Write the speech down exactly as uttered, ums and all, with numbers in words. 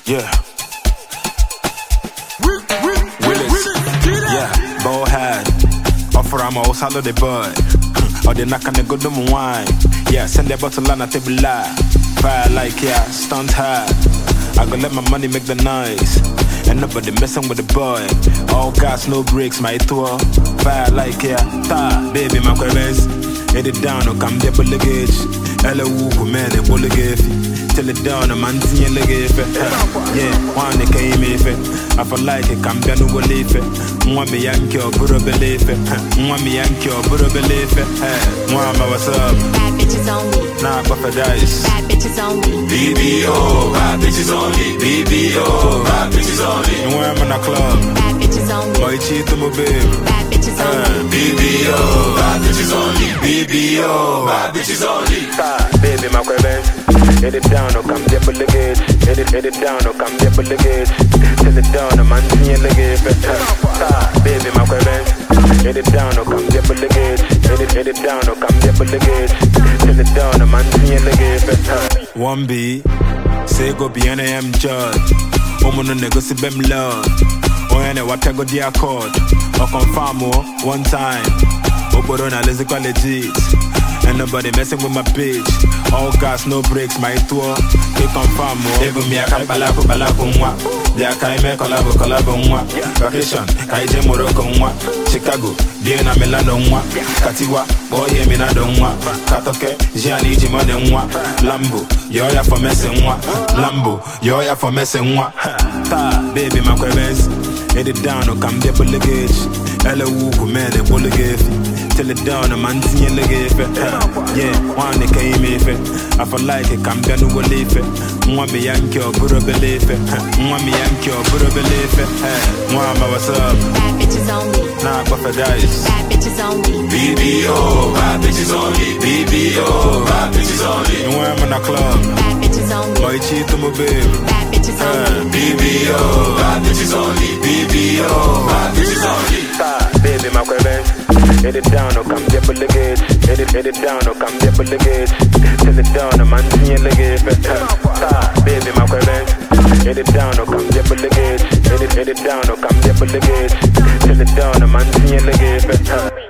Yeah. Willis. Yeah. Ball head. Offer I'm all salad the bird. Or they knock on the good wine. Yeah, send the bottle on a table lie. Fire like yeah, stunt hard. I go let my money make the noise. And nobody messing with the boy. All gas, no brakes, my tour. Fire like yeah, ta, baby, my queens. Hit it down, no come there, bullet gauge. Ella woo, man, a bullet gauge. Till it down, a man, see a leg. Yeah, one they came if it. I feel like it, come down, no leave it. One me yankee or put a belief it. One me yankee or put a belief it. One, what's up? Bad bitches only. Nah, but for dice. Bad bitches only. B B O, bad bitches only. B B O, bad bitches only. And when I'm in a club, Bad bitches only. boy, cheat to my baby. Bad bitches only. B B O, bad bitches only. B B O, bad bitches only. Ta, baby, my queens. Hit it down, no come there, bullet gauge. Hit it, hit it down, no come there, bullet gauge. Till it down, a man, see a leg. Ta, baby, my queens. Hit it down, no come there, bullet gauge. Hit it, hit it down, no come there, bullet gauge. Till it down, a man, see a leg. One B, say go be an A M judge. Omo no nego si bem love. Oyane wata go di accord. Or confirm one time. Oboro na lazy kwa legit. And nobody messing with my bitch. All gas, no brakes, my tour. They confirm more. Ebu mi aka balako balako mwa. They aka ime kolabo kolabo mwa. Vacation, kaije Morocco mwa. Chicago, die na Milano mwa. Katiwa, boye minado mwa. Katoke, jiani jimode mwa. Lambo, yoya for messing mwa. Lambo, yoya for messing mwa. Ta, baby my queens. Hit it down, no come there bullet gauge. Ella woo, man, they bullet gauge. Till it down, a man see a leg. Yeah, one they came if it. I feel like it, come down to a leaf it. One me yankee or put a belief it. One me yankee or put a belief it. One, what's up? Bad bitches only. Nah, but for dice. Bad bitches only. B B O, bad bitches only. B B O, bad bitches only. And when I'm in a club, Bad bitches only. boy, cheat to my baby. Bad bitches only. B B O, bad bitches only. B B O, bad bitches only. Ta, baby, my queens. Hit it down, no come there, bullet gauge. Hit it, hit it down, no come there, bullet gauge. Till it down, a man see a leg. Ta, baby, my queens. Hit it down, no come there, bullet gauge. Hit it, hit it down, no come there, bullet gauge. Till it down, a man see a leg.